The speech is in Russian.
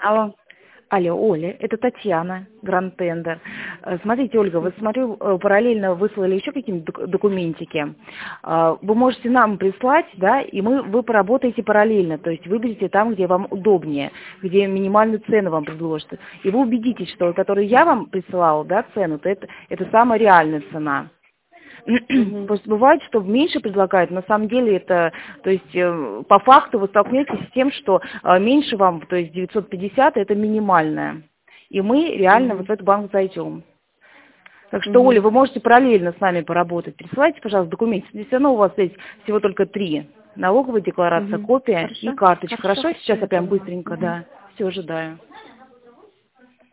Алло. Алло, Оля, это Татьяна, Гранд Тендер. Смотрите, Ольга, вы, смотрю, параллельно выслали еще какие-нибудь документики. Вы можете нам прислать, да, и вы поработаете параллельно, то есть выберите там, где вам удобнее, где минимальную цену вам предложат. И вы убедитесь, что который я вам присылала, да, цену, то это самая реальная цена. Угу. Просто бывает, что меньше предлагают, на самом деле это, то есть по факту вы столкнетесь с тем, что меньше вам, то есть 950 это минимальное. И мы реально Угу. вот в этот банк зайдем. Так что, Оля, Угу. вы можете параллельно с нами поработать. Присылайте, пожалуйста, документы. Здесь все равно у вас есть всего только 3. Налоговая декларация, Угу. копия и Хорошо. карточка. Хорошо, Хорошо? хорошо, Сейчас я я прям поняла. быстренько, Угу. да. Все, ожидаю.